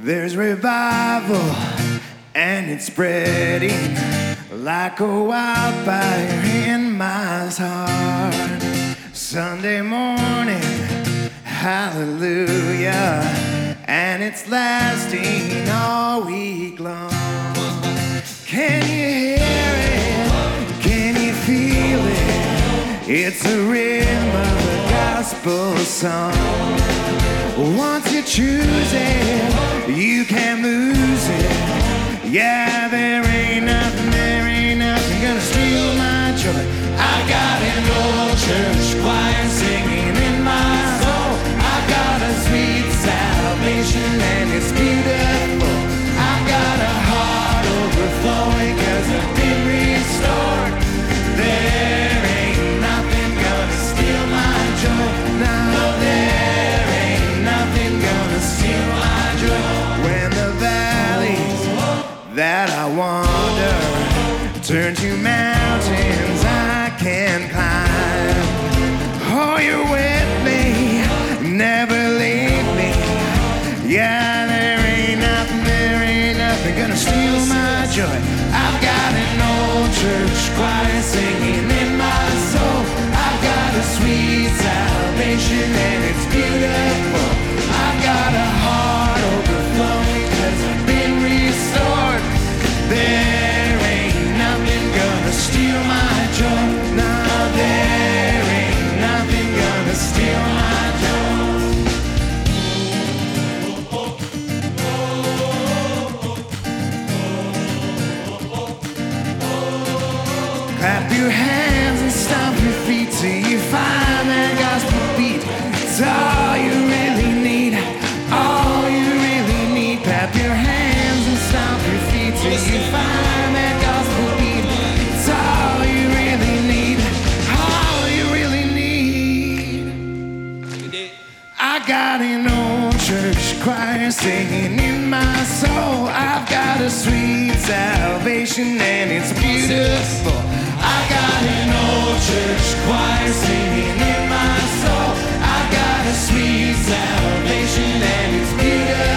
There's revival and it's spreading like a wildfire in my heart. Sunday morning, hallelujah, and it's lasting all week long. Can you hear it? Can you feel it? It's the rhythm of a gospel song. Once you choose it, you can't lose it. Yeah, there ain't nothing gonna steal my joy. I got an old church choir singing in my soul. I got a sweet salvation and it's beautiful. I got a heart overflowing 'cause I've been restored. There ain't nothing gonna steal my joy. No, there ain't nothing gonna steal my joy. When the valleys that I wander turn to mountains I can climb. Oh, you're with me, never leave me. Yeah, there ain't nothing gonna steal my joy. I've got an old church choir singing in my soul. I've got a sweet salvation and it's beautiful. I've got a heart overflowing 'cause I've been restored. There ain't nothing gonna steal my joy. No, there ain't nothing gonna steal my joy. Clap your hands and stomp your feet till you find that gospel beat. It's all you really need, all you really need. Clap your hands and stomp your feet till you find that gospel beat. It's all you really need, all you really need. I got an old church choir singing in my soul. I've got a sweet salvation and it's beautiful. I got an old church choir singing in my soul. I got a sweet salvation and it's beautiful.